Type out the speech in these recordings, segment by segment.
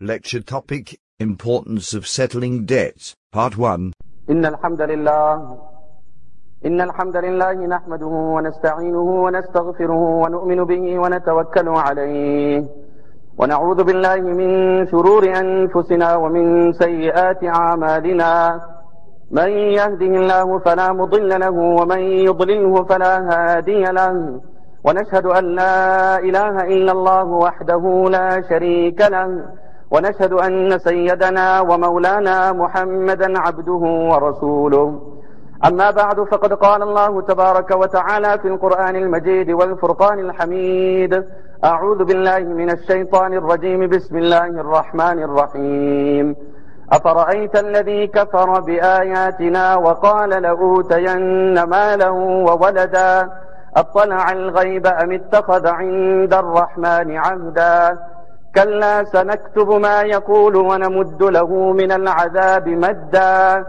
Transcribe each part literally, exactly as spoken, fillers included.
Lecture topic, Importance of Settling Debts, Part one. إن الحمد لله إن الحمد لله نحمده ونستعينه ونستغفره ونؤمن به ونتوكل عليه ونعوذ بالله من شرور أنفسنا ومن سيئات أعمالنا من يهده الله فلا مضل له ومن يضلله فلا هادي له ونشهد أن لا إله إلا الله وحده لا شريك له ونشهد أن سيدنا ومولانا محمدا عبده ورسوله أما بعد فقد قال الله تبارك وتعالى في القرآن المجيد والفرقان الحميد أعوذ بالله من الشيطان الرجيم بسم الله الرحمن الرحيم أفرأيت الذي كفر بآياتنا وقال لأوتين مالا وولدا أطلع الغيب أم اتخذ عند الرحمن عهدا كلا سنكتب ما يقول ونمد له من العذاب مدا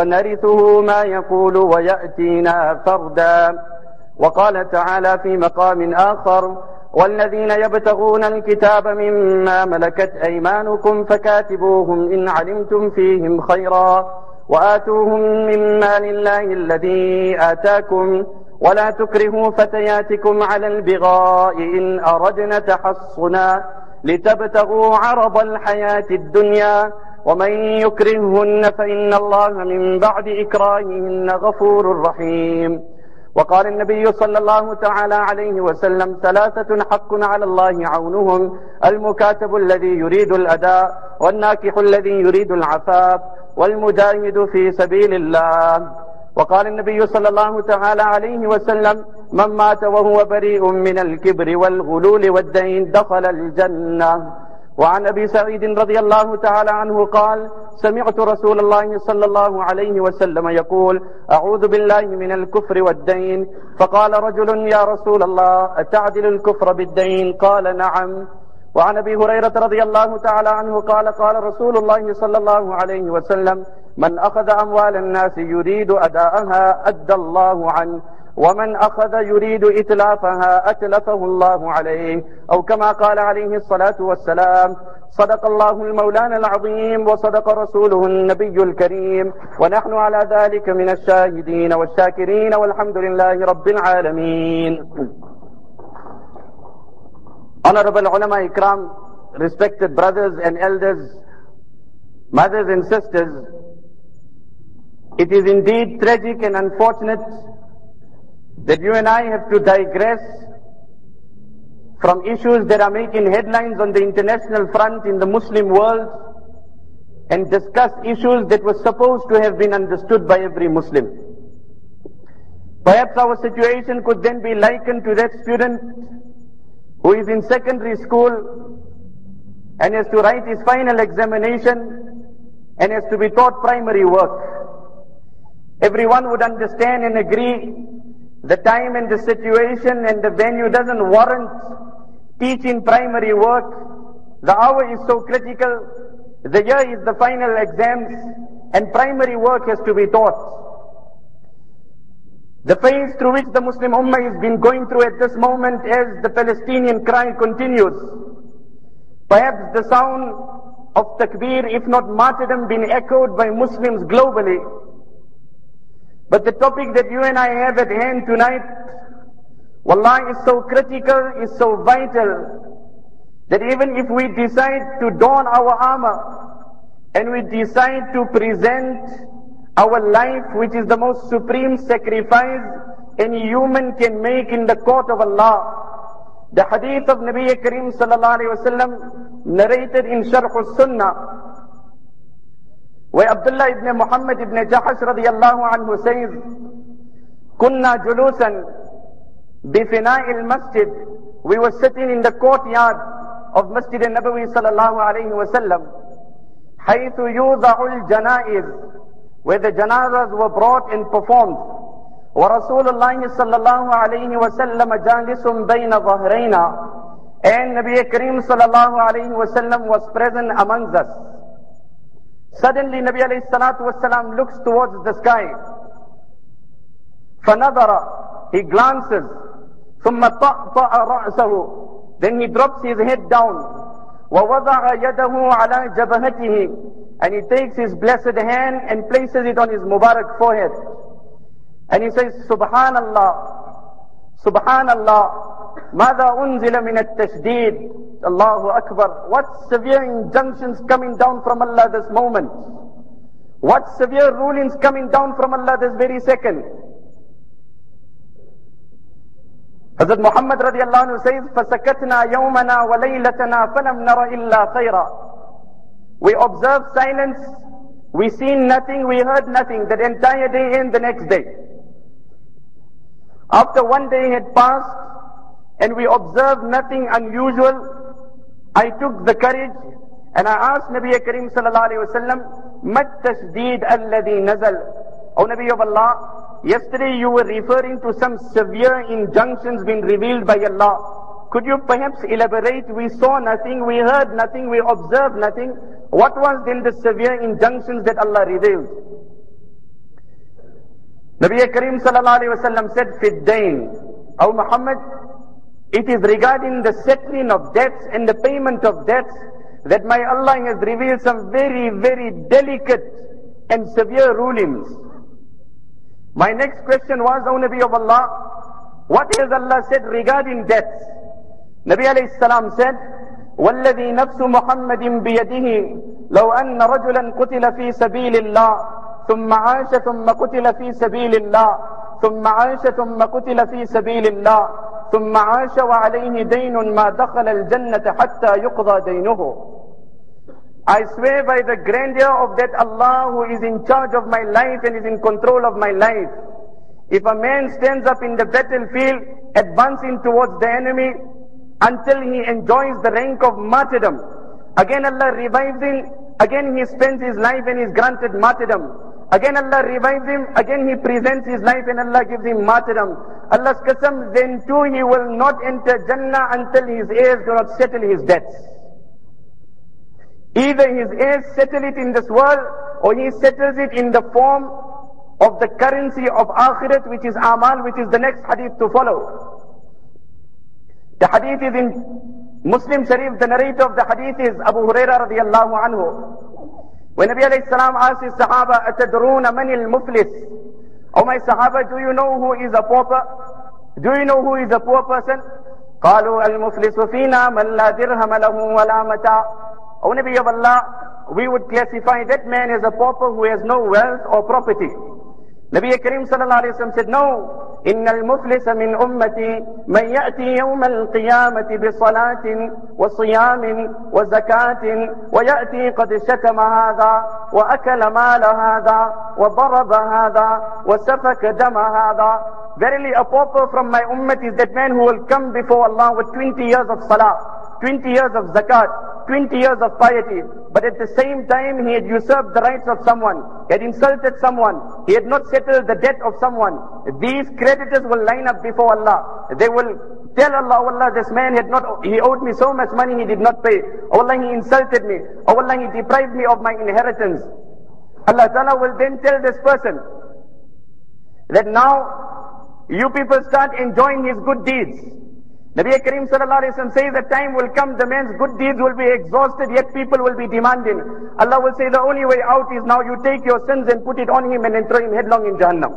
ونرثه ما يقول ويأتينا فردا. وقال تعالى في مقام آخر والذين يبتغون الكتاب مما ملكت أيمانكم فكاتبوهم إن علمتم فيهم خيرا وآتوهم مما لله الذي آتاكم ولا تكرهوا فتياتكم على البغاء إن أردنا تحصنا لتبتغوا عرض الحياة الدنيا ومن يكرههن فإن الله من بعد إكراههن غفور رحيم. وقال النبي صلى الله تعالى عليه وسلم ثلاثة حق على الله عونهم المكاتب الذي يريد الأداء والناكح الذي يريد العفاف والمجاهد في سبيل الله. وقال النبي صلى الله تعالى عليه وسلم من مات وهو بريء من الكبر والغلول والدين دخل الجنة. وعن أبي سعيد رضي الله تعالى عنه قال سمعت رسول الله صلى الله عليه وسلم يقول أعوذ بالله من الكفر والدين. فقال رجل يا رسول الله أتعدل الكفر بالدين؟ قال نعم. وعن أبي هريرة رضي الله تعالى عنه قال قال رسول الله صلى الله عليه وسلم من أخذ أموال الناس يريد أداءها أدى الله عنه ومن أخذ يريد إتلافها أتلفه الله عليه أو كما قال عليه الصلاة والسلام. صدق الله المولان العظيم وصدق رسوله النبي الكريم ونحن على ذلك من الشاهدين والشاكرين والحمد لله رب العالمين. Honorable ulama ikram, respected brothers and elders, mothers and sisters, it is indeed tragic and unfortunate that you and I have to digress from issues that are making headlines on the international front in the Muslim world and discuss issues that were supposed to have been understood by every Muslim. Perhaps our situation could then be likened to that student who is in secondary school and has to write his final examination and has to be taught primary work. Everyone would understand and agree the time and the situation and the venue doesn't warrant teaching primary work. The hour is so critical. The year is the final exams and primary work has to be taught. The phase through which the Muslim Ummah has been going through at this moment as the Palestinian cry continues. Perhaps the sound of takbir, if not martyrdom, being echoed by Muslims globally. But the topic that you and I have at hand tonight, wallah, is so critical, is so vital, that even if we decide to don our armor and we decide to present our life, which is the most supreme sacrifice any human can make in the court of Allah. The hadith of Nabi Kareem sallallahu alayhi wa sallam narrated in Sharh al-Sunnah, where Abdullah ibn Muhammad ibn Jahash radiyallahu anhu says, Kunna julusan bifina'i al-masjid. We were sitting in the courtyard of Masjid al-Nabawi sallallahu alayhi wa sallam, haythu yudha'u al-janaiz, where the janazas were brought and performed. وَرَسُولُ اللَّهِ صَلَّى اللَّهُ عَلَيْهِ وَسَلَّمَ جَالِسٌ بَيْنَ ظَهْرَيْنَا. And Nabi Kareem sallallahu alayhi wa sallam was present amongst us. Suddenly Nabi alayhi salatu wasalam looks towards the sky. فَنَظَرَ, he glances. ثُمَّ طَأْطَأَ رَأْسَهُ, then he drops his head down. وَوَضَعَ يَدَهُ عَلَى جَبَهَتِهِ, and he takes his blessed hand and places it on his Mubarak forehead. And he says, Subhanallah, Subhanallah, ماذا أنزل من التشديد, Allahu Akbar. What severe injunctions coming down from Allah this moment. What severe rulings coming down from Allah this very second. Hazrat Muhammad radiallahu anhu says, فَسَكَتْنَا يَوْمَنَا وَلَيْلَتَنَا فَلَمْ نَرَ إِلَّا خَيْرًا. We observed silence, we seen nothing, we heard nothing, that entire day and the next day. After one day had passed, and we observed nothing unusual, I took the courage, and I asked Nabi Kareem sallallahu alayhi wa sallam, مَا التَّشْدِيدَ الَّذِي نَزَلَ. O Nabi of Allah, yesterday you were referring to some severe injunctions being revealed by Allah. Could you perhaps elaborate? We saw nothing, we heard nothing, we observed nothing. What was then the severe injunctions that Allah revealed? Nabi Kareem sallallahu alayhi wa sallam said, Fiddain. O Muhammad, it is regarding the settling of debts and the payment of debts that my Allah has revealed some very, very delicate and severe rulings. My next question was, O Nabi of Allah, what has Allah said regarding debts? Nabi alayhi salam said, وَالَّذِي نَفْسُ مُحَمَّدٍ بِيَدِهِ لَوْ أَنَّ رَجُلًا قُتِلَ فِي سَبِيلِ اللَّهِ ثُمَّ عَاشَ ثُمَّ قُتِلَ فِي سَبِيلِ اللَّهِ ثُمَّ عَاشَ ثُمَّ قُتِلَ فِي سَبِيلِ اللَّهِ ثُمَّ عَاشَ وَعَلَيْهِ دَيْنٌ مَا دَخَلَ الْجَنَّةَ حَتَّى يُقْضَى دَيْنُهُ. I swear by the grandeur of that Allah who is in charge of my life and is in control of my life. If a man stands up in the battlefield, advancing towards the enemy, until he enjoys the rank of martyrdom, again Allah revives him, again he spends his life and is granted martyrdom. Again Allah revives him, again he presents his life and Allah gives him martyrdom. Allah's qasam, then too he will not enter Jannah until his heirs do not settle his debts. Either his heirs settle it in this world, or he settles it in the form of the currency of akhirat, which is amal, which is the next hadith to follow. The hadith is in Muslim Sharif. The narrator of the hadith is Abu Huraira radiallahu anhu. When Nabi alayhi salam asked his Sahaba, Atadruna manil muflis? Oh my Sahaba, do you know who is a pauper? Do you know who is a poor person? قالوا المفلس فينا من لا درهم له ولا متاع. O Nabi of Allah, we would classify that man as a pauper who has no wealth or property. Nabi Kareem sallallahu alayhi wa sallam said, no. إن المفلس من أمتي من يأتي يوم القيامة بصلاة وصيام وزكاة ويأتي قد شتم هذا وأكل مال هذا وضرب هذا وسفك دم هذا. Verily a pauper from my ummah is that man who will come before Allah with twenty years of salah, twenty years of zakat, twenty years of piety, but at the same time he had usurped the rights of someone, he had insulted someone, he had not settled the debt of someone. These creditors will line up before Allah. They will tell Allah, oh Allah, this man had not, he owed me so much money, he did not pay. Oh Allah, he insulted me. Oh Allah, he deprived me of my inheritance. Allah Ta'ala will then tell this person that now you people start enjoying his good deeds. Nabi Kareem sallallahu alayhi wa sallam says the time will come, the man's good deeds will be exhausted, yet people will be demanding. Allah will say the only way out is now you take your sins and put it on him and then throw him headlong in Jahannam.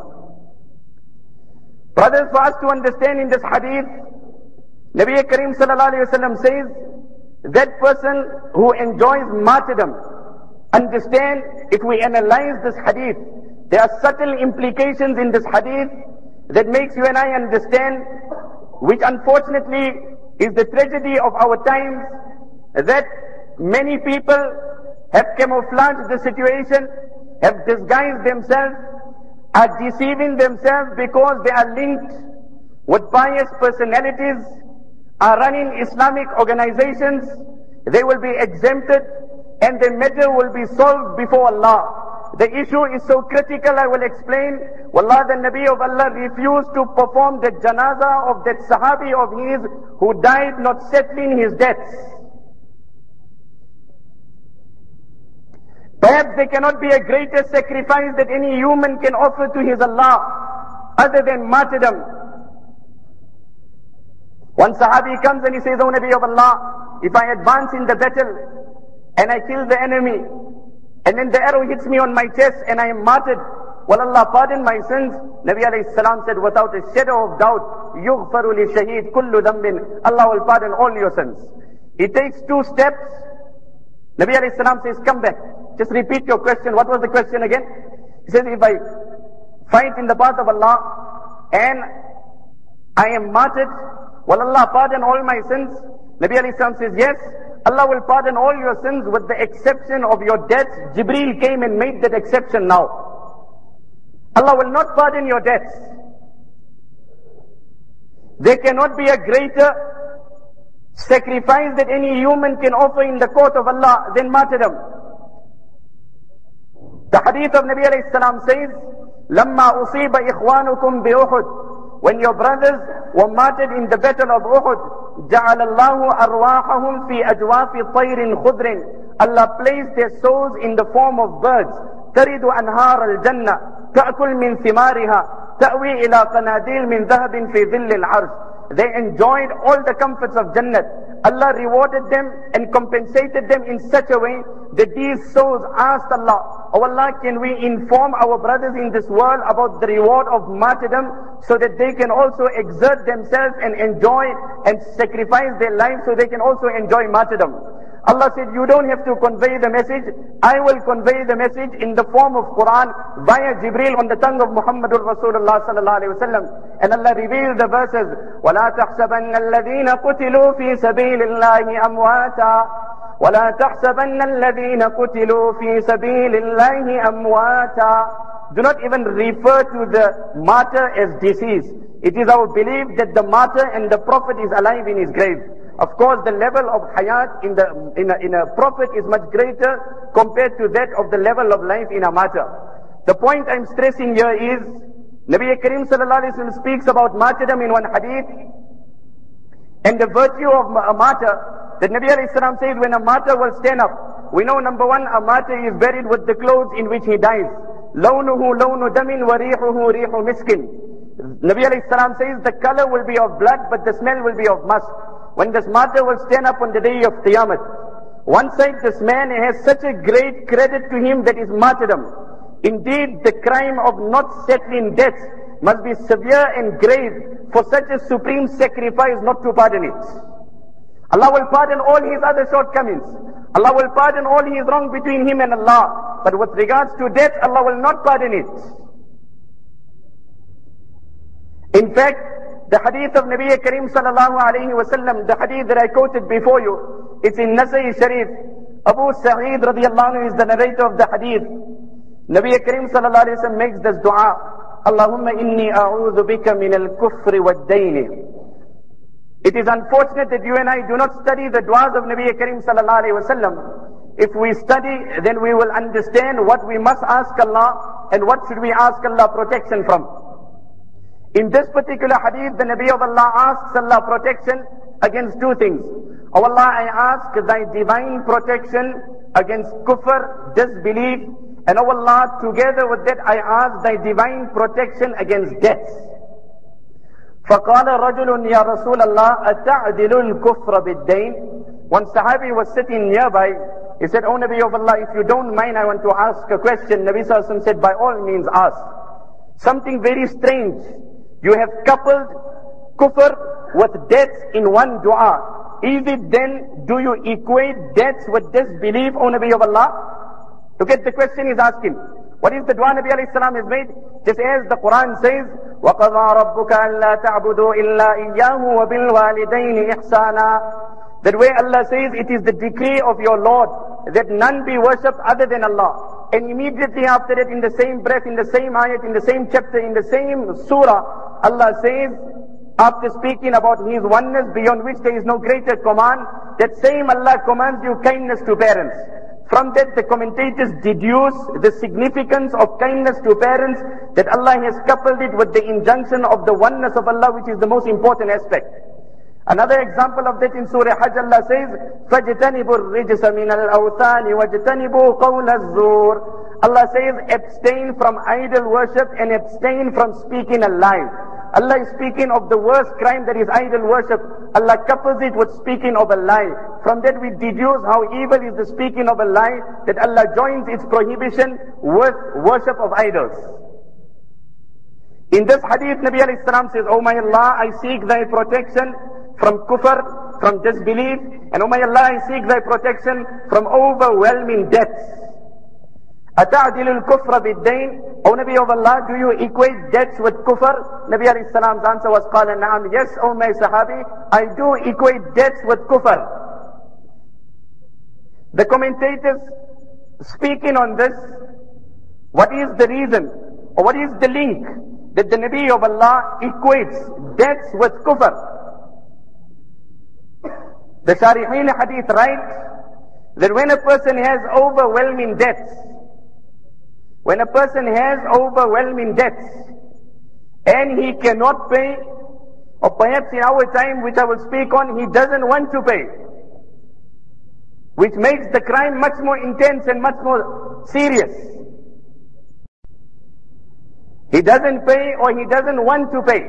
Brothers, for us to understand in this hadith, Nabi Kareem sallallahu alayhi wa sallam says that person who enjoys martyrdom, understand, if we analyze this hadith, there are subtle implications in this hadith that makes you and I understand, which unfortunately is the tragedy of our times, that many people have camouflaged the situation, have disguised themselves, are deceiving themselves because they are linked with pious personalities, are running Islamic organizations. They will be exempted and the matter will be solved before Allah. The issue is so critical, I will explain. Wallah, the Nabi of Allah refused to perform the janazah of that Sahabi of his who died not settling his debts. Perhaps there cannot be a greater sacrifice that any human can offer to his Allah other than martyrdom. One Sahabi comes and he says, O Nabi of Allah, if I advance in the battle and I kill the enemy, and then the arrow hits me on my chest and I am martyred, will Allah pardon my sins? Nabi alayhi salam said, without a shadow of doubt, يُغْفَرُ لِشَهِيدٍ كُلُّ ذَنْبٍ, Allah will pardon all your sins. He takes two steps. Nabi alayhi salam says, come back. Just repeat your question. What was the question again? He says, if I fight in the path of Allah and I am martyred, will Allah pardon all my sins? Nabi alayhi salam says, yes, Allah will pardon all your sins with the exception of your debts. Jibreel came and made that exception now. Allah will not pardon your debts. There cannot be a greater sacrifice that any human can offer in the court of Allah than martyrdom. The hadith of Nabi alayhi salam says, لَمَّا أُصِيبَ إِخْوَانُكُمْ بِأُحُدٍ, when your brothers were martyred in the battle of Uhud, جَعَلَ اللَّهُ أَرْوَاحَهُمْ فِي أَجْوَافِ طَيْرٍ خُضْرٍ, Allah placed their souls in the form of birds. تَرِدُ أَنْهَارَ الْجَنَّةِ تأكل من ثمارها تأوي إلى قناديل من ذهب في ظل العرش. They enjoyed all the comforts of Jannat. Allah rewarded them and compensated them in such a way that these souls asked Allah, oh Allah, can we inform our brothers in this world about the reward of martyrdom so that they can also exert themselves and enjoy and sacrifice their lives so they can also enjoy martyrdom. Allah said, you don't have to convey the message. I will convey the message in the form of Quran via Jibreel on the tongue of Muhammadur Rasulullah sallallahu alayhi wa sallam. And Allah revealed the verses, وَلَا تَحْسَبَنَّ الَّذِينَ قُتِلُوا فِي سَبِيلِ اللَّهِ أَمْوَاتًا وَلَا تَحْسَبَنَّ الَّذِينَ قُتِلُوا فِي سَبِيلِ اللَّهِ أَمْوَاتًا. Do not even refer to the martyr as deceased. It is our belief that the martyr and the prophet is alive in his grave. Of course, the level of hayat in the in a, in a prophet is much greater compared to that of the level of life in a martyr. The point I'm stressing here is, Nabi Karim sallallahu alaihi wasallam speaks about martyrdom in one hadith, and the virtue of a martyr, that Nabi alayhi salam says when a martyr will stand up, we know number one, a martyr is buried with the clothes in which he dies. لَوْنُهُ لَوْنُ دَمٍ وَرِيحُهُ رِيحُ مِسْكٍ. Nabi alayhi salam says the color will be of blood, but the smell will be of musk. When this martyr will stand up on the day of Qiyamah, one side this man has such a great credit to him that is martyrdom. Indeed, the crime of not settling debts must be severe and grave for such a supreme sacrifice not to pardon it. Allah will pardon all his other shortcomings. Allah will pardon all his wrong between him and Allah. But with regards to debt, Allah will not pardon it. In fact, the hadith of Nabi Karim sallallahu alayhi wa sallam, the hadith that I quoted before you, it's in Nasai Sharif. Abu Sa'id radiyallahu anhu is the narrator of the hadith. Nabi Karim sallallahu alayhi wa sallam makes this dua, Allahumma inni a'udhu bika min al-kufri wad-dayni. It is unfortunate that you and I do not study the du'as of Nabi Karim sallallahu alayhi wa sallam. If we study, then we will understand what we must ask Allah and what should we ask Allah protection from. In this particular hadith, the Nabi of Allah asks Allah protection against two things. O Allah, I ask thy divine protection against kufr, disbelief, and O Allah, together with that, I ask thy divine protection against death. فَقَالَ رَجُلٌ يَا رَسُولَ اللَّهِ أَتَعْدِلُ الْكُفْرَ بِالدَّيْنِ. One Sahabi was sitting nearby. He said, O Nabi of Allah, if you don't mind, I want to ask a question. Nabi Sallallahu Alaihi Wasallam said, by all means ask. Something very strange. You have coupled kufr with debts in one dua. Is it then, do you equate debts with disbelief, O Nabi of Allah? Look at the question he's asking. What is the dua Nabi alayhi salam has made? Just as the Quran says, وَقَضَى رَبُّكَ أَلَّا تَعْبُدُوا إِلَّا إِيَّاهُ وَبِالْوَالِدَيْنِ إِحْسَانًا. That way Allah says, it is the decree of your Lord that none be worshipped other than Allah. And immediately after that, in the same breath, in the same ayat, in the same chapter, in the same surah, Allah says, after speaking about His oneness beyond which there is no greater command, that same Allah commands you kindness to parents. From that, the commentators deduce the significance of kindness to parents, that Allah has coupled it with the injunction of the oneness of Allah, which is the most important aspect. Another example of that in Surah Hajj, Allah says, فَاجْتَنِبُوا الرِّجْسَ مِنَ الْأَوْثَانِ وَاجْتَنِبُوا قَوْلَ الزُّورِ. Allah says, abstain from idol worship and abstain from speaking a lie. Allah is speaking of the worst crime, that is idol worship. Allah couples it with speaking of a lie. From that we deduce how evil is the speaking of a lie, that Allah joins its prohibition with worship of idols. In this hadith, Nabi alayhi salam says, "O my Allah, I seek thy protection from kufr, from disbelief, and O my Allah, I seek thy protection from overwhelming debts." أَتَعْدِلُ الْكُفْرَ بِالدَّيْنِ, O Nabi of Allah, do you equate debts with kufr? Nabi alayhi salam's answer was, قَالَ نَعَمْ, yes, O my Sahabi, I do equate debts with kufr. The commentators speaking on this, what is the reason, or what is the link that the Nabi of Allah equates debts with kufr? The Sharihin hadith write that when a person has overwhelming debts, when a person has overwhelming debts and he cannot pay, or perhaps in our time, which I will speak on, he doesn't want to pay, which makes the crime much more intense and much more serious. He doesn't pay, or he doesn't want to pay.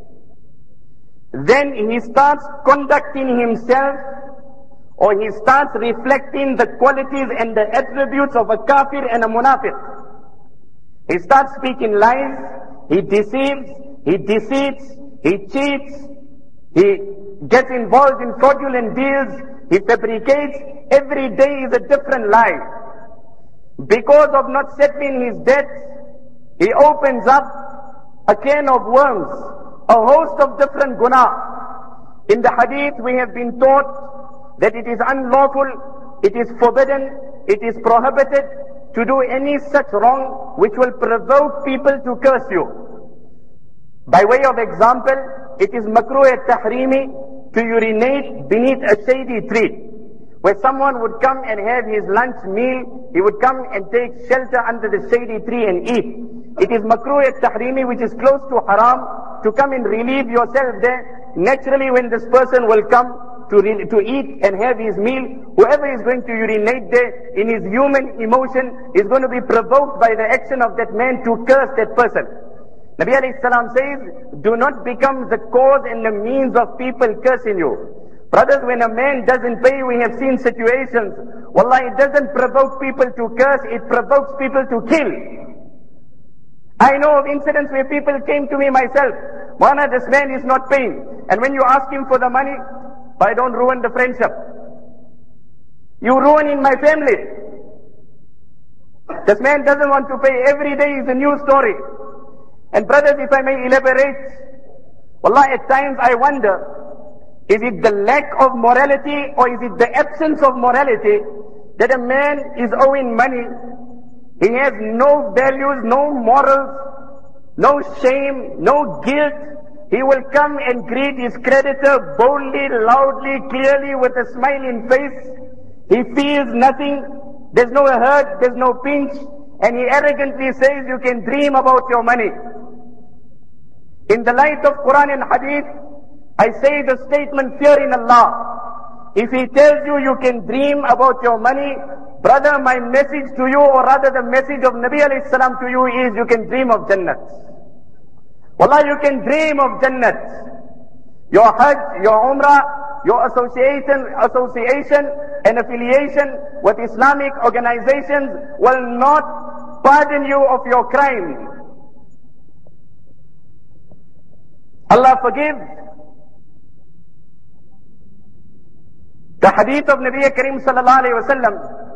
Then he starts conducting himself, or he starts reflecting the qualities and the attributes of a kafir and a munafiq. He starts speaking lies, he deceives, he deceits, he cheats, he gets involved in fraudulent deals, he fabricates. Every day is a different lie. Because of not settling his debts, he opens up a can of worms, a host of different guna. In the hadith we have been taught that it is unlawful, it is forbidden, it is prohibited to do any such wrong which will provoke people to curse you. By way of example, it is makruh at-tahrimi to urinate beneath a shady tree. Where someone would come and have his lunch meal, he would come and take shelter under the shady tree and eat. It is makruh at-tahrimi, which is close to haram, to come and relieve yourself there. Naturally, when this person will come to, re to eat and have his meal, whoever is going to urinate there, in his human emotion, is going to be provoked by the action of that man to curse that person. Nabi alayhi salam says, do not become the cause and the means of people cursing you. Brothers, when a man doesn't pay, we have seen situations, wallah, it doesn't provoke people to curse, it provokes people to kill. I know of incidents where people came to me myself, Mana, this man is not paying. And when you ask him for the money, but don't ruin the friendship. You ruin in my family. This man doesn't want to pay. Every day is a new story. And brothers, if I may elaborate, wallah, at times I wonder, is it the lack of morality or is it the absence of morality that a man is owing money? He has no values, no morals, no shame, no guilt. He will come and greet his creditor boldly, loudly, clearly, with a smiling face. He feels nothing. There's no hurt, there's no pinch. And he arrogantly says, you can dream about your money. In the light of Quran and Hadith, I say the statement, fear in Allah. If he tells you you can dream about your money, brother, my message to you, or rather the message of Nabi alayhi salam to you is, you can dream of Jannat. Wallah, you can dream of Jannat. Your Hajj, your Umrah, your association, association and affiliation with Islamic organizations will not pardon you of your crime. Allah forgive. The hadith of Nabi Kareem sallallahu alayhi wa sallam,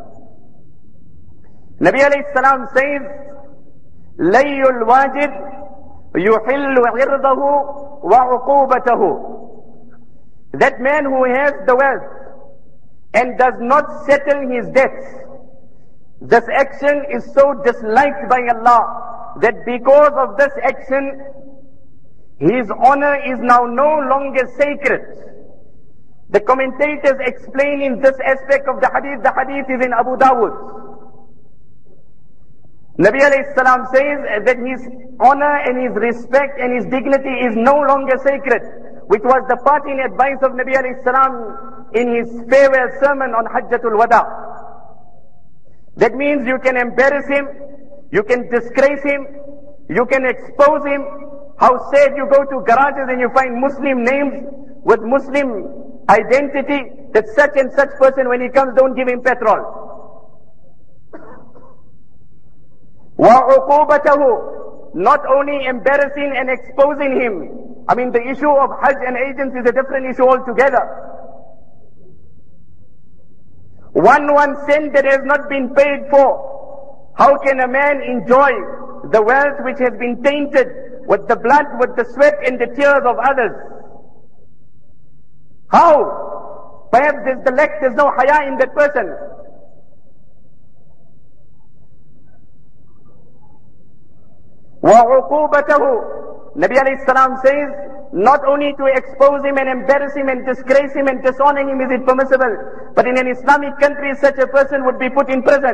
Nabi alayhi salam says, Layyul wajib yuhillu irdahu wa uqubatahu. That man who has the wealth and does not settle his debts, this action is so disliked by Allah that because of this action, his honor is now no longer sacred. The commentators explain in this aspect of the hadith, the hadith is in Abu Dawud. Nabi alayhi salam says that his honor and his respect and his dignity is no longer sacred, which was the parting advice of Nabi alayhi salam in his farewell sermon on Hajjatul Wada. That means you can embarrass him, you can disgrace him, you can expose him, How sad you go to garages and you find Muslim names with Muslim identity, that such and such person, when he comes, don't give him petrol. وَعُقُوبَتَهُ, not only embarrassing and exposing him. I mean, the issue of Hajj and agents is a different issue altogether. One one cent that has not been paid for. How can a man enjoy the wealth which has been tainted with the blood, with the sweat and the tears of others? How? Perhaps there's the lack, there's no haya in that person. وَعُقُوبَتَهُ, Nabi alayhi salam says, not only to expose him and embarrass him and disgrace him and dishonor him is it permissible, but in an Islamic country such a person would be put in prison.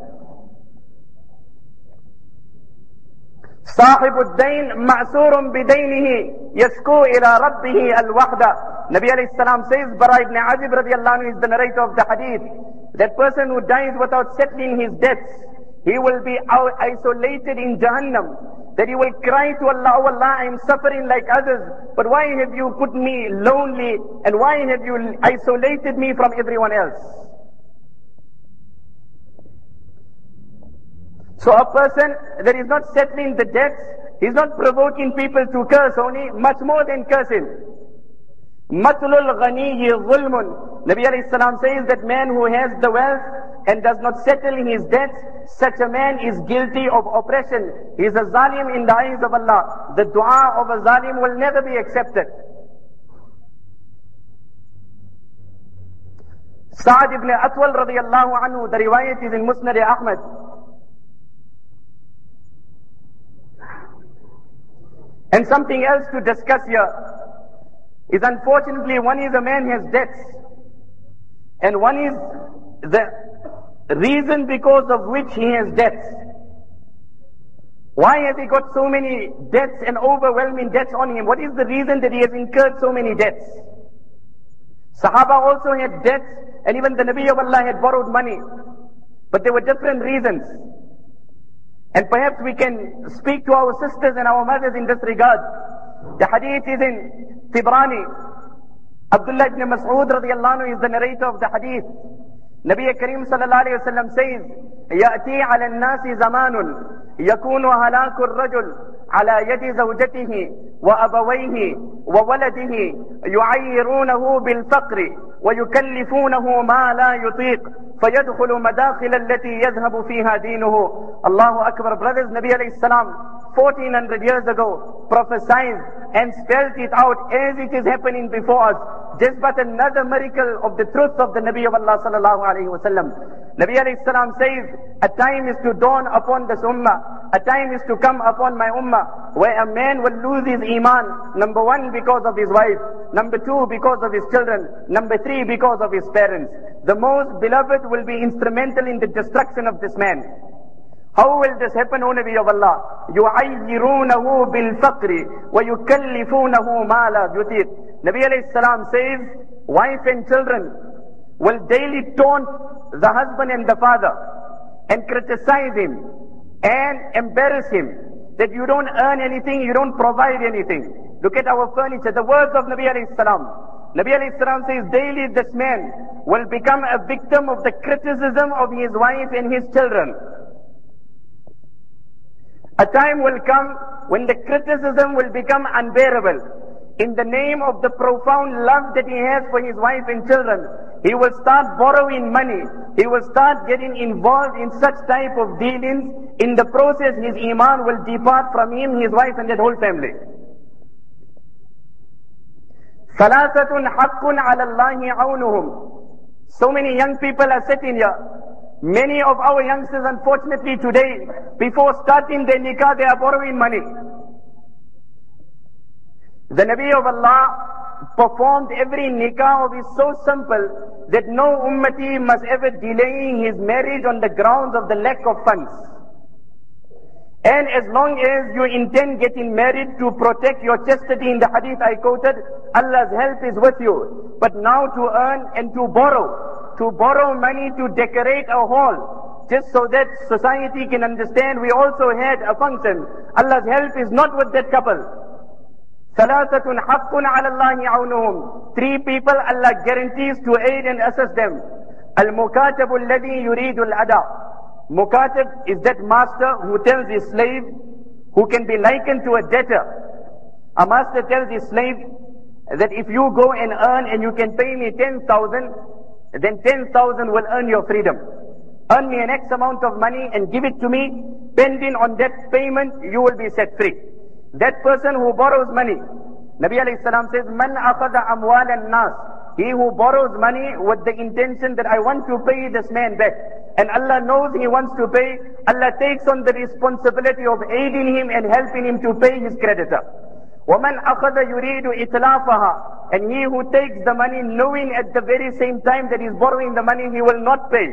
صاحب الدين معسور بدينه يسكو إلى ربه الوحدة. Nabi alayhi salam says, Bara ibn Azib radiallahu anhu is the narrator of the hadith, that person who dies without settling his debts, he will be out isolated in Jahannam. That he will cry to Allah, oh Allah, I am suffering like others, but why have you put me lonely, and why have you isolated me from everyone else? So a person that is not settling the debts, he's not provoking people to curse only, much more than cursing. Matlul ghaniyi zulmun. Nabi alayhi salam says that man who has the wealth and does not settle his debts, such a man is guilty of oppression. He is a zalim in the eyes of Allah. The dua of a zalim will never be accepted. Sa'ad ibn Atwal radiyallahu anhu, the riwayat is in Musnad Ahmad. And something else to discuss here is, unfortunately, one is a man has debts, and one is the reason because of which he has debts. Why has he got so many debts and overwhelming debts on him? What is the reason that he has incurred so many debts? Sahaba also had debts, and even the Nabi of Allah had borrowed money, but there were different reasons. And perhaps we can speak to our sisters and our mothers in this regard. The hadith is in Tibrani. Abdullah ibn Mas'ud radiyallahu anhu is the narrator of the hadith. Nabi Kareem sallallahu alayhi wa sallam says, يَأْتِي عَلَى النَّاسِ زَمَانٌ يكون هلاك الرجل على يد زوجته وأبويه وولده يعيرونه بالفقر ويكلفونه ما لا يطيق فيدخل مداخل التي يذهب فيها دينه. Allahu Akbar. Brothers, Nabi alayhi salam fourteen hundred years ago prophesied and spelled it out as it is happening before us. Just but another miracle of the truth of the Nabi of Allah sallallahu alayhi wa sallam. Nabi alayhi salam says, a time is to dawn upon this ummah, a time is to come upon my ummah, where a man will lose his iman, number one because of his wife, number two because of his children, number three because of his parents. The most beloved will be instrumental in the destruction of this man. How will this happen, O Nabi of Allah? يُعَيِّرُونَهُ بِالْفَقْرِ وَيُكَلِّفُونَهُ مَا لَا يُطِيقُ. Nabi alayhi salam says, wife and children will daily taunt the husband and the father and criticize him and embarrass him that you don't earn anything, you don't provide anything. Look at our furniture. The words of Nabi alayhi salam. Nabi alayhi salam says, daily this man will become a victim of the criticism of his wife and his children. A time will come when the criticism will become unbearable. In the name of the profound love that he has for his wife and children, he will start borrowing money. He will start getting involved in such type of dealings. In the process, his iman will depart from him, his wife and that whole family. ثَلَاثَةٌ حَقٌّ عَلَى اللَّهِ عَوْنُهُمْ. So many young people are sitting here. Many of our youngsters, unfortunately today, before starting their nikah, they are borrowing money. The Nabi of Allah performed every nikah of his so simple that no ummati must ever delay his marriage on the grounds of the lack of funds. And as long as you intend getting married to protect your chastity, in the hadith I quoted, Allah's help is with you. But now to earn and to borrow, to borrow money to decorate a hall, just so that society can understand we also had a function, Allah's help is not with that couple. ثلاثة حق على الله عونهم. Three people Allah guarantees to aid and assist them. المكاتب الذي يريد الأداء. Mukatib is that master who tells his slave, who can be likened to a debtor. A master tells his slave that if you go and earn and you can pay me ten thousand, then ten thousand will earn your freedom. Earn me an X amount of money and give it to me. Pending on that payment, you will be set free. That person who borrows money, Nabi alayhi salam says, Man akhada amwal an-nas. He who borrows money with the intention that I want to pay this man back. And Allah knows he wants to pay. Allah takes on the responsibility of aiding him and helping him to pay his creditor. وَمَنْ أَخَذَ يُرِيدُ إِتْلَافَهَا. And he who takes the money knowing at the very same time that he's borrowing the money, he will not pay.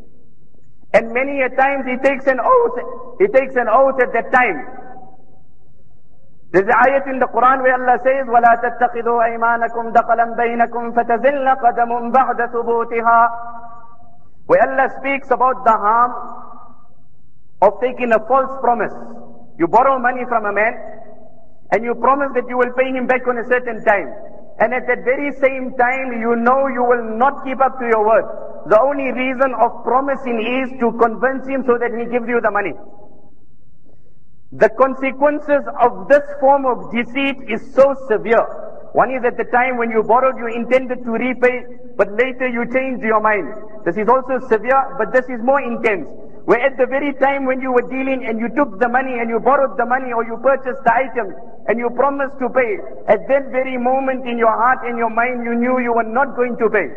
And many a times he takes an oath, he takes an oath at that time. There's an ayat in the Quran where Allah says, وَلَا تَتَّخِذُوا أَيْمَانَكُمْ دَخَلًا بَيْنَكُمْ فَتَزِلَّ قَدَمٌ بَعْدَ ثُبُوتِهَا. Where Allah speaks about the harm of taking a false promise. You borrow money from a man, and you promise that you will pay him back on a certain time. And at that very same time, you know you will not keep up to your word. The only reason of promising is to convince him so that he gives you the money. The consequences of this form of deceit is so severe. One is at the time when you borrowed, you intended to repay, but later you changed your mind. This is also severe, but this is more intense. Where at the very time when you were dealing and you took the money and you borrowed the money or you purchased the item and you promised to pay, at that very moment in your heart and your mind you knew you were not going to pay.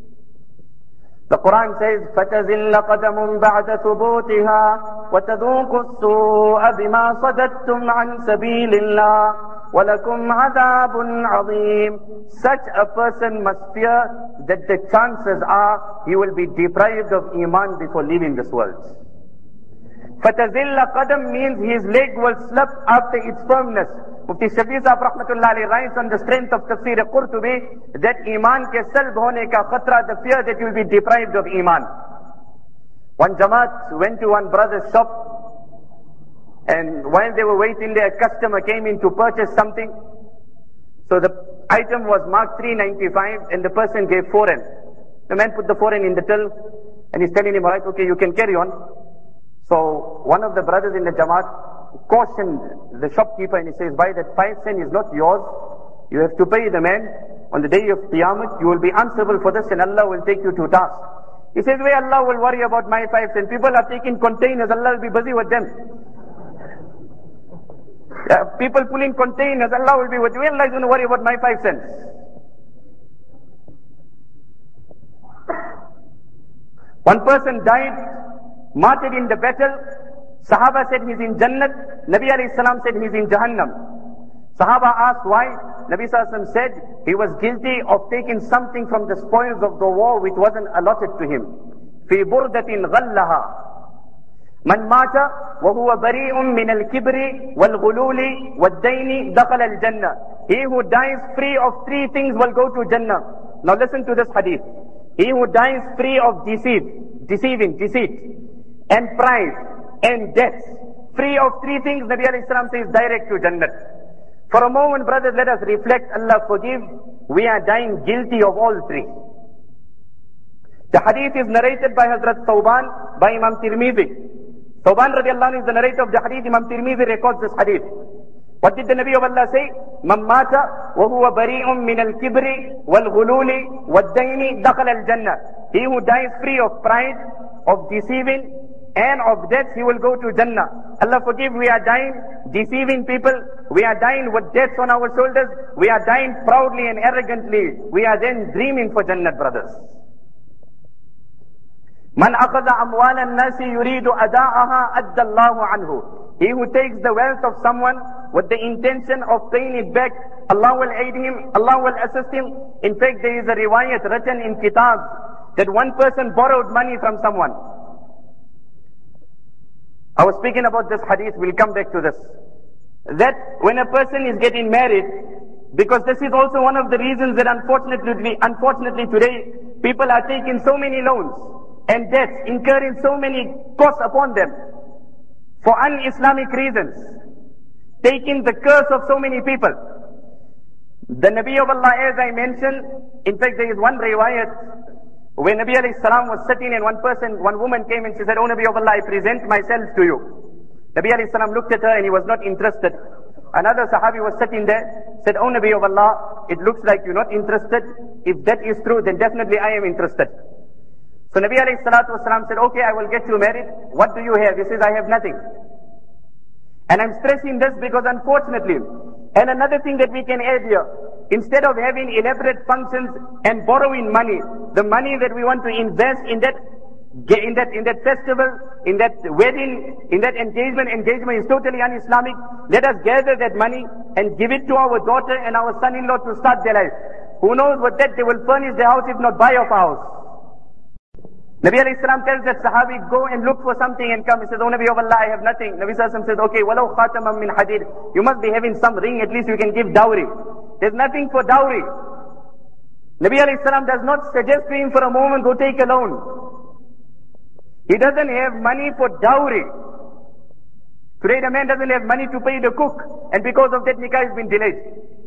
The Quran says, فَتَزِلَّ قَدَمٌ بَعْدَ ثُبُوتِهَا وَتَذُوقُوا السُّوءَ بِمَا صَدَدتُّمْ عَنْ سَبِيلِ اللَّهِ وَلَكُمْ عَذَابٌ عَظِيمٌ. Such a person must fear that the chances are he will be deprived of Iman before leaving this world. فَتَزِلَّ قَدَمٌ means his leg will slip after its firmness. Mufti Shafi Sahab Rahmatullah Ali writes on the strength of Tafsir Qurtubi that Iman ke salb hone ka khatra, the fear that you will be deprived of Iman. One Jamaat went to one brother's shop, and while they were waiting there, a customer came in to purchase something. So the item was marked three ninety-five and the person gave foreign. The man put the foreign in the till and he's telling him, alright, okay, you can carry on. So one of the brothers in the Jamaat cautioned the shopkeeper and he says, why that five cent is not yours. You have to pay the man. On the day of Qiyamah, you will be answerable for this and Allah will take you to task. He says, where Allah will worry about my five cents. People are taking containers, Allah will be busy with them. Yeah, people pulling containers, Allah will be with you. Allah is going to worry about my five cents. One person died, martyred in the battle. Sahaba said he's in Jannat. Nabi alayhi salam said he's in Jahannam. Sahaba asked why. Nabi sallallahu alayhi wasallam said he was guilty of taking something from the spoils of the war which wasn't allotted to him. في بردة غلها. من مات وهو بريء من الكبر والغلول والدين دخل الجنة. He who dies free of three things will go to Jannah. Now listen to this hadith. He who dies free of deceit, deceiving, deceit, and pride, and death, free of three things, Nabi alayhi salam says direct to Jannah. For a moment, brothers, let us reflect. Allah forgive. We are dying guilty of all three. The hadith is narrated by Hazrat Thawban, by Imam Tirmidhi. Thawban radiallahu anhu is the narrator of the hadith. Imam Tirmidhi records this hadith. What did the Nabi of Allah say? Man mata wa huwa bari'un min al-kibri wal-ghululi wad-dayni dakhal al-jannah. He who dies free of pride, of deceiving, and of death, he will go to Jannah. Allah forgive, we are dying deceiving people. We are dying with debts on our shoulders. We are dying proudly and arrogantly. We are then dreaming for Jannah, brothers. Man akhadha amwal an-nasi yuridu ada'aha adda Allahu anhu. He who takes the wealth of someone with the intention of paying it back, Allah will aid him, Allah will assist him. In fact, there is a riwayat written in kitabs that one person borrowed money from someone. I was speaking about this hadith, we'll come back to this. That when a person is getting married, because this is also one of the reasons that unfortunately, unfortunately today, people are taking so many loans and debts, incurring so many costs upon them for un-Islamic reasons, taking the curse of so many people. The Nabi of Allah, as I mentioned, in fact there is one riwayat where Nabi alayhi salam was sitting and one person, one woman came and she said, "O Nabi of Allah, I present myself to you." Nabi alayhi salam looked at her and he was not interested. Another Sahabi was sitting there, said, "O Nabi of Allah, it looks like you're not interested. If that is true, then definitely I am interested." So Nabi alayhi salatu wasalam said, "Okay, I will get you married. What do you have?" He says, "I have nothing." And I'm stressing this because unfortunately, and another thing that we can add here, instead of having elaborate functions and borrowing money, the money that we want to invest in that, in that, in that festival, in that wedding, in that engagement, engagement is totally un-Islamic. Let us gather that money and give it to our daughter and our son-in-law to start their life. Who knows what that they will furnish their house, if not buy a house. Nabi alayhi salam tells that Sahabi, "Go and look for something and come." He says, "Oh Nabi of Allah, I have nothing." Nabi sallallahu alayhi wasallam says, "Okay, walau khataman min hadid. You must be having some ring, at least you can give dowry." There's nothing for dowry. Nabi alayhi salam does not suggest to him for a moment, "Go take a loan." He doesn't have money for dowry. Today the man doesn't have money to pay the cook, and because of that nikah has been delayed.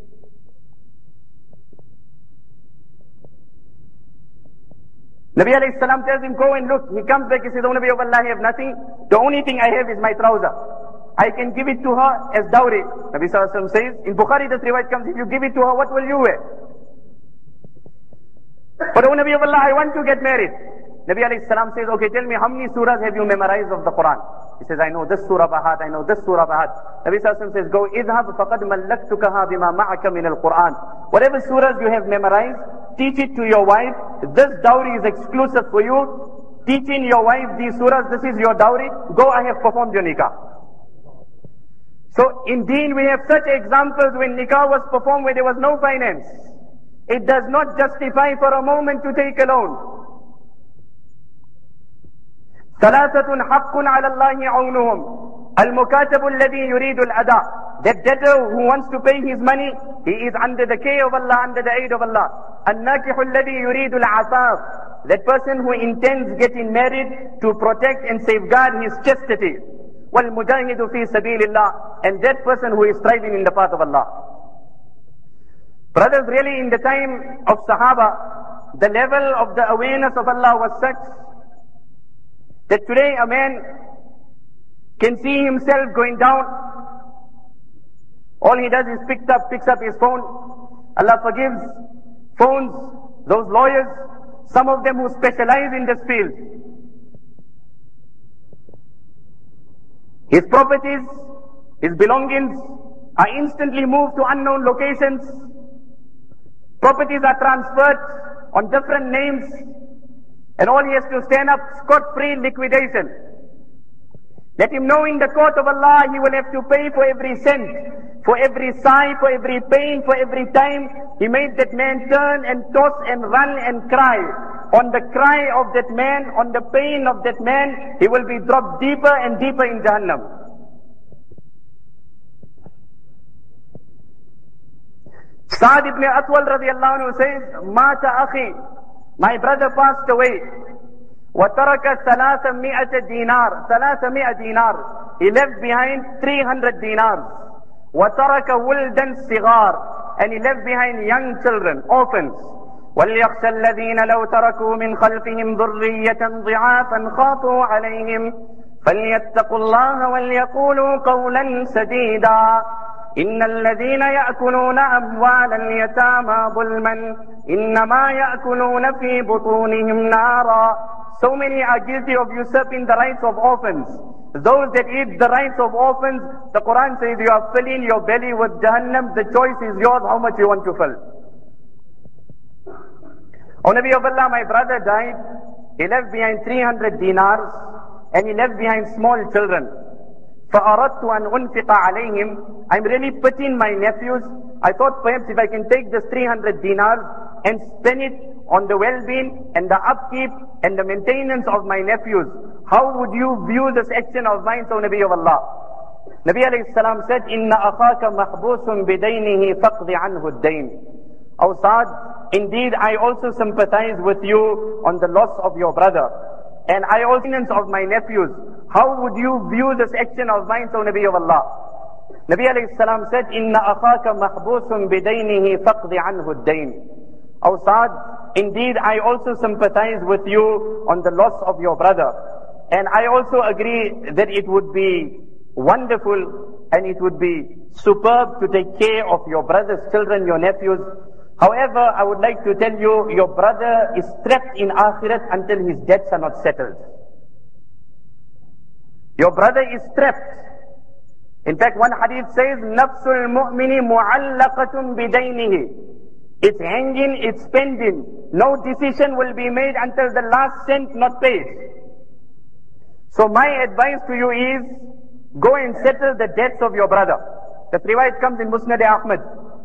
Nabi alayhi salam tells him, "Go and look." He comes back, he says, "Oh Nabi of Allah, I have nothing. The only thing I have is my trouser. I can give it to her as dowry." Nabi sallallahu alaihi wasallam says, in Bukhari this riwayat comes, "If you give it to her, what will you wear?" "But oh Nabi of Allah, I want to get married." Nabi alayhi salam says, "Okay, tell me, how many surahs have you memorized of the Quran?" He says, "I know this surah by heart, I know this surah by heart." Nabi sallallahu alaihi wasallam says, "Go, idhab faqad mallaktukaha bima ma'aka min al-Quran." Whatever surahs you have memorized, teach it to your wife. This dowry is exclusive for you. Teaching your wife these surahs, this is your dowry. Go, I have performed your nikah. So indeed we have such examples when nikah was performed where there was no finance. It does not justify for a moment to take a loan. ثلاثة حق على الله عونهم المكاتب الذي يريد الأداء. That debtor who wants to pay his money, he is under the care of Allah, under the aid of Allah. الناكح الذي يريد العفاف. That person who intends getting married to protect and safeguard his chastity. والمجاهد في سبيل الله. And that person who is striving in the path of Allah. Brothers, really in the time of Sahaba, the level of the awareness of Allah was such that today a man can see himself going down. All he does is picks up, picks up his phone. Allah forgives phones, those lawyers, some of them who specialize in this field. His properties, his belongings are instantly moved to unknown locations. Properties are transferred on different names. And all he has to stand up scot-free liquidation. Let him know in the court of Allah he will have to pay for every cent, for every sigh, for every pain, for every time he made that man turn and toss and run and cry. On the cry of that man, on the pain of that man, he will be dropped deeper and deeper in Jahannam. Sa'd ibn Atwal radiallahu anhu says, "Mata akhi, my brother passed away. وَتَرَكَ ثَلَاثَمِائَةَ دِينَار ثَلَاثَمِائَ dinar. He left behind three hundred dinars. وَتَرَكَ وُلْدًا صِغَارٍ. And he left behind young children, orphans. وَلْيَخْشَ الَّذِينَ لَوْ تَرَكُوا مِنْ خَلْفِهِمْ ذُرِّيَّةً ضِعَافًا خَافُوا عَلَيْهِمْ فَلْيَتَّقُوا اللَّهَ وَلْيَقُولُوا قَوْلًا سَدِيدًا إن الذين يأكلون أموال اليتامى ظلما إنما يأكلون في بطونهم نارا. So many are guilty of usurping the rights of orphans. Those that eat the rights of orphans, the Quran says you are filling your belly with Jahannam. The choice is yours how much you want to fill. O Nabi of Allah, my brother died. He left behind three hundred dinars and he left behind small children. فَأَرَدْتُ أَنْ أُنْفِقَ عَلَيْهِمْ. I'm really pitying my nephews. I thought perhaps if I can take this three hundred dinars and spend it on the well-being and the upkeep and the maintenance of my nephews. How would you view this action of mine, O Nabi of Allah? Nabi alayhi salam said, إِنَّ أَخَاكَ مَحْبُوسٌ بِدَيْنِهِ فَقْضِ عَنْهُ الدَّيْنِ. O Sa'd, indeed I also sympathize with you on the loss of your brother. And I also of my nephews. How would you view this action of mine, O Nabi of Allah? Nabi alayhi salam said, Inna akhaka mahbusun bidaynihi faqdi anhu ad-dayn. O Sa'd, indeed I also sympathize with you on the loss of your brother. And I also agree that it would be wonderful and it would be superb to take care of your brother's children, your nephews. However, I would like to tell you, your brother is trapped in Akhirat until his debts are not settled. Your brother is trapped. In fact, one hadith says, Nafsul mu'mini mu'allaqatun bidaynihi. It's hanging, it's pending. No decision will be made until the last cent not paid. So my advice to you is, go and settle the debts of your brother. The riwayat comes in Musnad Ahmad.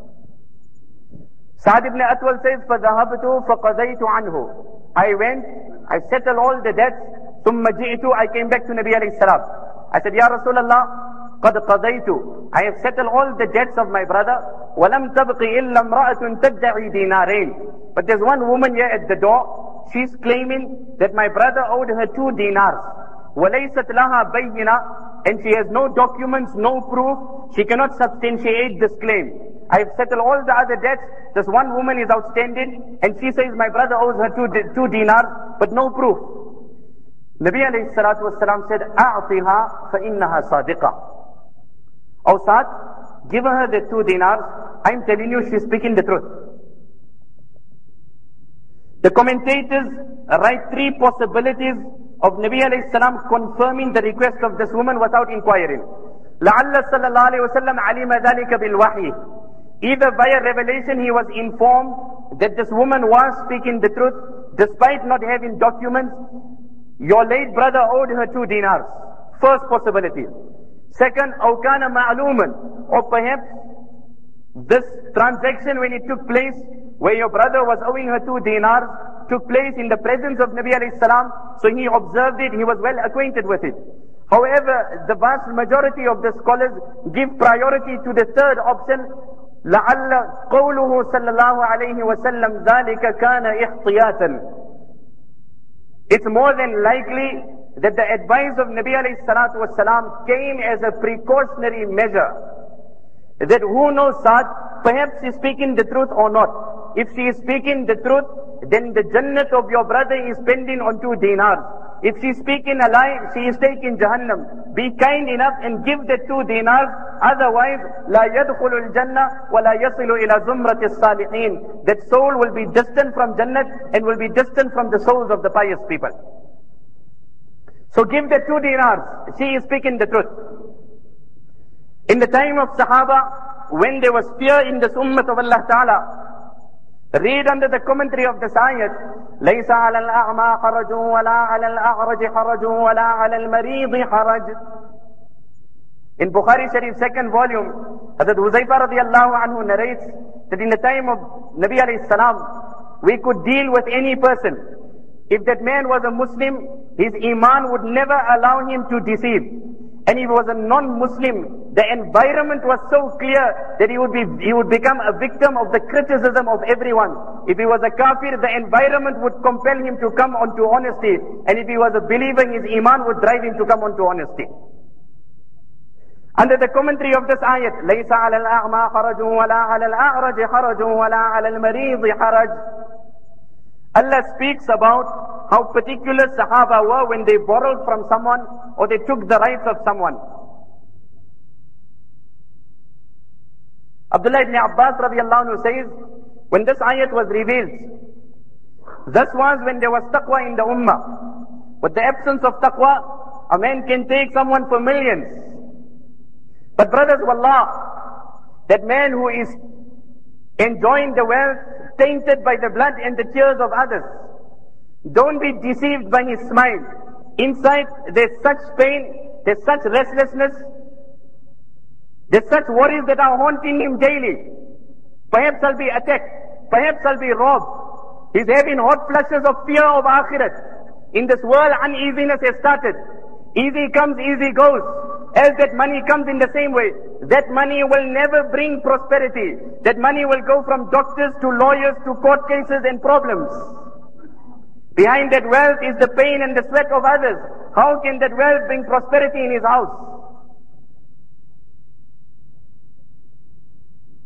Sa'd ibn Atwal says, فَذَهَبْتُ فَقَضَيْتُ عَنْهُ. I went, I settled all the debts. ثُمَّ جِئْتُ. I came back to Nabi alayhi salam. I said, Ya Rasulullah, قَدْ قَضَيْتُ. I have settled all the debts of my brother. وَلَمْ تَبْقِ إِلَّا امْرَأَةٌ تَدَّعِي دِينَارَيْنِ. But there's one woman here at the door. She's claiming that my brother owed her two dinars. وَلَيْسَتْ لَهَا بَيِّنَةٌ. And she has no documents, no proof. She cannot substantiate this claim. I have settled all the other debts. This one woman is outstanding, and she says my brother owes her two, two dinars, but no proof. Nabi alayhi salatu wasalam said, أَعْطِهَا فَإِنَّهَا صَادِقَةٌ. O Sa'd, give her the two dinars. I'm telling you, she's speaking the truth. The commentators write three possibilities of Nabi alayhi salam confirming the request of this woman without inquiring. لَعَلَّ صَلَّى اللَّهُ عَلَيْهِ وَسَلَّمْ عَلِمَ ذَلِكَ بِالْوَحْيِ. Either via revelation he was informed that this woman was speaking the truth despite not having documents. Your late brother owed her two dinars. First possibility. Second, أَوْ كَانَ مَعْلُومًا. Or perhaps this transaction when it took place, where your brother was owing her two dinars, took place in the presence of Nabi alayhi salam, so he observed it, he was well acquainted with it. However, the vast majority of the scholars give priority to the third option, لَعَلَّ قَوْلُهُ صَلَّى اللَّهُ عَلَيْهِ وَسَلَّمْ ذَلِكَ كَانَ احْتِيَاطًا. It's more than likely that the advice of Nabi alayhi salatu wasalam came as a precautionary measure. That who knows, Sa'd, perhaps she's speaking the truth or not. If she is speaking the truth, then the jannat of your brother is pending on two dinars. If she's speaking a lie, she is taking Jahannam. Be kind enough and give the two dinars. Otherwise, لا يدخل الجنة ولا يصل إلى زمرة الصالحين. That soul will be distant from Jannat and will be distant from the souls of the pious people. So give the two dinars. She is speaking the truth. In the time of Sahaba, when there was fear in this ummah of Allah Ta'ala, read under the commentary of this ayat, لَيْسَ عَلَى الْأَعْمَى حَرَجٌ وَلَا عَلَى الْأَعْرَجِ حَرَجٌ وَلَا عَلَى الْمَرِيضِ حَرَجٌ. In Bukhari Sharif second volume, Hazrat Huzaifa radiallahu anhu narrates that in the time of Nabi alayhi salam, we could deal with any person. If that man was a Muslim, his iman would never allow him to deceive. And if he was a non-Muslim, the environment was so clear that he would be, he would become a victim of the criticism of everyone. If he was a kafir, the environment would compel him to come onto honesty. And if he was a believer, his iman would drive him to come onto honesty. Under the commentary of this ayat, لَيْسَ عَلَى الْأَعْمَى حَرَجٌ وَلَا عَلَى الْأَعْرَجِ حَرَجٌ وَلَا عَلَى الْمَرِيضِ حَرَجٌ. Allah speaks about how particular Sahaba were when they borrowed from someone or they took the rights of someone. Abdullah ibn Abbas radiallahu anhu says, when this ayat was revealed, this was when there was taqwa in the ummah. With the absence of taqwa, a man can take someone for millions. But brothers, wallah, that man who is enjoying the wealth tainted by the blood and the tears of others, don't be deceived by his smile. Inside there's such pain, there's such restlessness, there's such worries that are haunting him daily. Perhaps I'll be attacked, perhaps I'll be robbed. He's having hot flushes of fear of akhirat. In this world, uneasiness has started. Easy comes, easy goes. As that money comes in the same way, that money will never bring prosperity. That money will go from doctors to lawyers to court cases and problems. Behind that wealth is the pain and the sweat of others. How can that wealth bring prosperity in his house?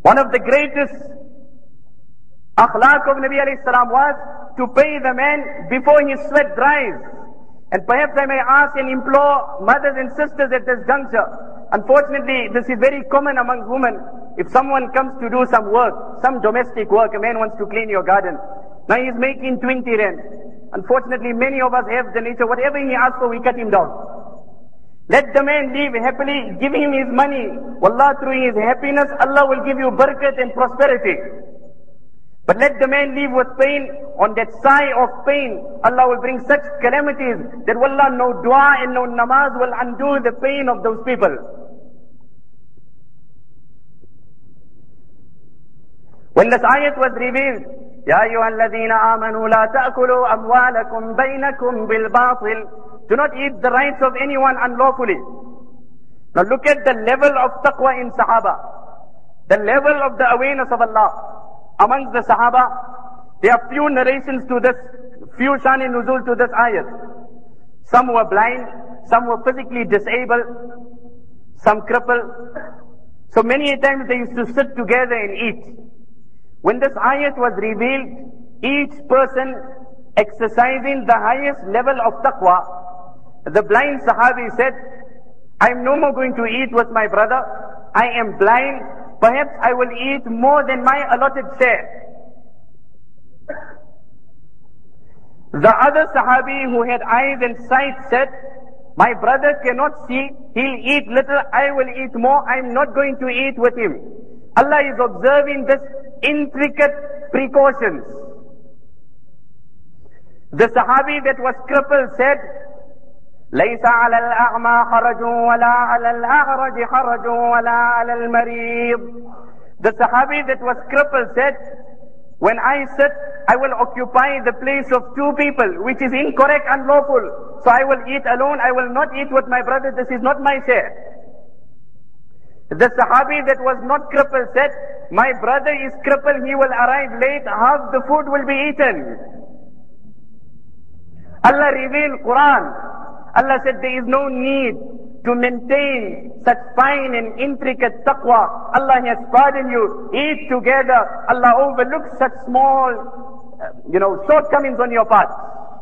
One of the greatest akhlaq of Nabi alayhi salam was to pay the man before his sweat dries. And perhaps I may ask and implore mothers and sisters at this juncture. Unfortunately, this is very common amongst women. If someone comes to do some work, some domestic work, a man wants to clean your garden. Now he's making twenty rand. Unfortunately, many of us have the nature, whatever he asks for, we cut him down. Let the man live happily, give him his money. Wallah, through his happiness, Allah will give you barakat and prosperity. But let the man live with pain. On that sigh of pain, Allah will bring such calamities that wallah, no dua and no namaz will undo the pain of those people. When this ayat was revealed, Ya ayyuhalladhina amanu la ta'kulu amwalakum bainakum bil batil. Do not eat the rights of anyone unlawfully. Now look at the level of taqwa in Sahaba. The level of the awareness of Allah. Amongst the Sahaba, there are few narrations to this, few shan and nuzul to this ayat. Some were blind, some were physically disabled, some crippled. So many times they used to sit together and eat. When this ayat was revealed, each person exercising the highest level of taqwa, the blind Sahabi said, I am no more going to eat with my brother. I am blind. Perhaps I will eat more than my allotted share. The other Sahabi who had eyes and sight said, my brother cannot see, he'll eat little, I will eat more, I'm not going to eat with him. Allah is observing this intricate precautions. The Sahabi that was crippled said, ليس على الأعمى حرج ولا على الأعرج حرج ولا على المريض. The Sahabi that was crippled said, when I sit, I will occupy the place of two people, which is incorrect, unlawful. So I will eat alone, I will not eat with my brother, this is not my share. The Sahabi that was not crippled said, my brother is crippled, he will arrive late, half the food will be eaten. Allah revealed Quran. Allah said there is no need to maintain such fine and intricate taqwa. Allah has pardoned you. Eat together. Allah overlooks such small, uh, you know, shortcomings on your part.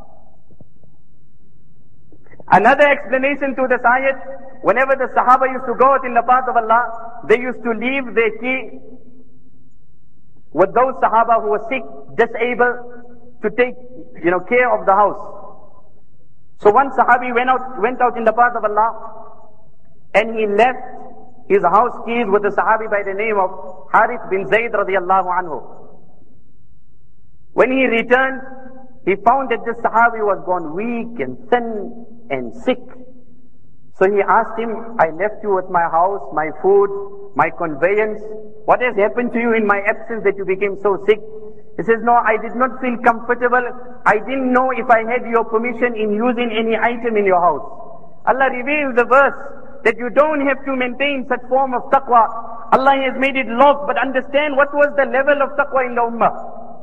Another explanation to this ayat, whenever the Sahaba used to go out in the path of Allah, they used to leave their key with those Sahaba who were sick, disabled, to take, you know, care of the house. So one Sahabi went out, went out in the path of Allah, and he left his house keys with a Sahabi by the name of Harith bin Zayd radiallahu anhu. When he returned, he found that this Sahabi was gone weak and thin and sick. So he asked him, I left you with my house, my food, my conveyance. What has happened to you in my absence that you became so sick? He says, no, I did not feel comfortable. I didn't know if I had your permission in using any item in your house. Allah reveals the verse that you don't have to maintain such form of taqwa. Allah has made it lawful, but understand what was the level of taqwa in the ummah.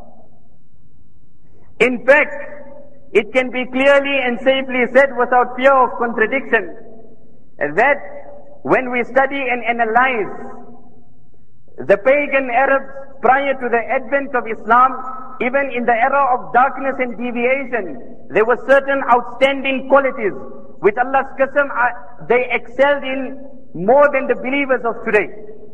In fact, it can be clearly and safely said without fear of contradiction that when we study and analyze the pagan Arabs prior to the advent of Islam, even in the era of darkness and deviation, there were certain outstanding qualities which Allah's qasam, they excelled in more than the believers of today.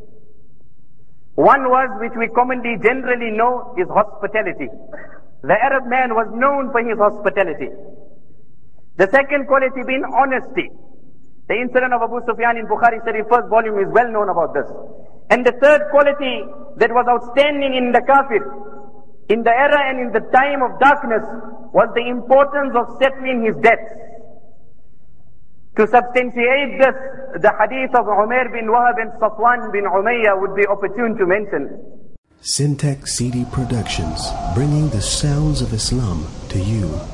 One was, which we commonly generally know, is hospitality. The Arab man was known for his hospitality. The second quality being honesty. The incident of Abu Sufyan in Bukhari Sharif, first volume, is well known about this. And the third quality that was outstanding in the kafir, in the era and in the time of darkness, was the importance of settling his debts. To substantiate this, the hadith of Umair bin Wahab and Safwan bin Umayyah would be opportune to mention. Syntax C D Productions, bringing the sounds of Islam to you.